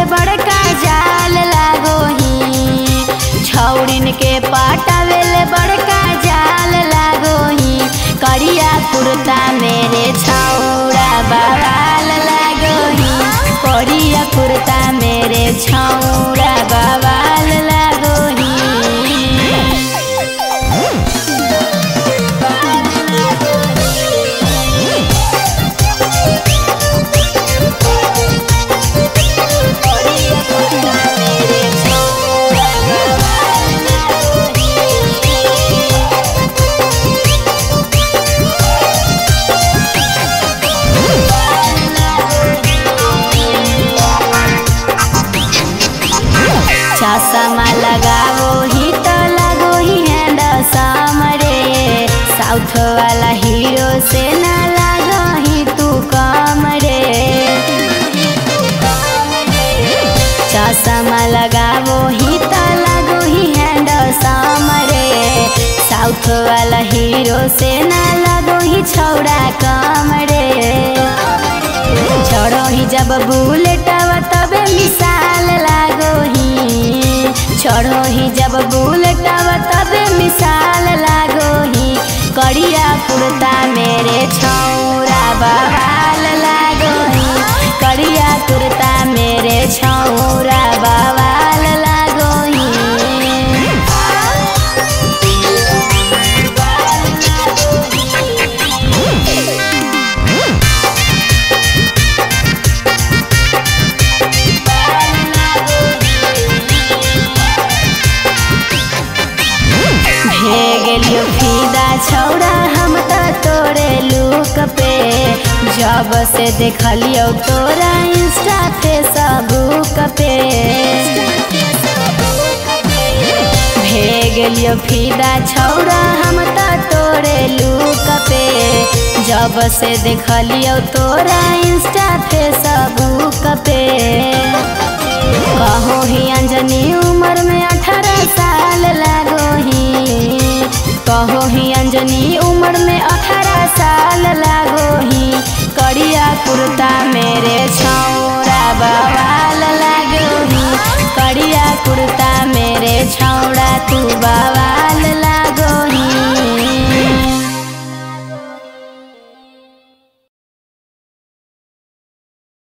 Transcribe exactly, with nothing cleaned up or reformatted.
बड़का जाल लागो ही छौड़िन के पटावेले बड़का जाल लागो ही करिया कुर्ता मेरे छौड़ा बवाल लागो ही करिया कुर्ता मेरे छौड़ा बवाल लागो ही। चश्मा लगावो ही तो लगो ही हैंडसम रे साउथ वाला हीरो से ना लगो ही तू कम रे। चश्मा लगावो ही तो लगो ही हैंडसम रे साउथ वाला हीरो से ना लगो ही छौड़ा कम रे। चढ़ो ही जब बुलेट तबे मिसाल लागो ही चढ़ो ही जब बुलेट तबे मिसाल लागो ही करिया कुर्ता मेरे छौड़ा बवाल लागो ही करिया कुर्ता मेरे छौड़ा बवाल लागो ही। गेलियो फिदा छौड़ा हम तो तोरे लुक पे जब से देखलियो तोरा इंस्टा फेसबुक पे भे गेलियो फिदा छौड़ा हम तो तोरे लुक पे जब से देखलियो तोरा इंस्टा फेसबुक पे। कहो ही अंजनी उम्र में अठारह साल लागो ही कहो ही अंजनी उम्र में अठारह साल लागो ही करिया कुर्ता मेरे छौड़ा बवाल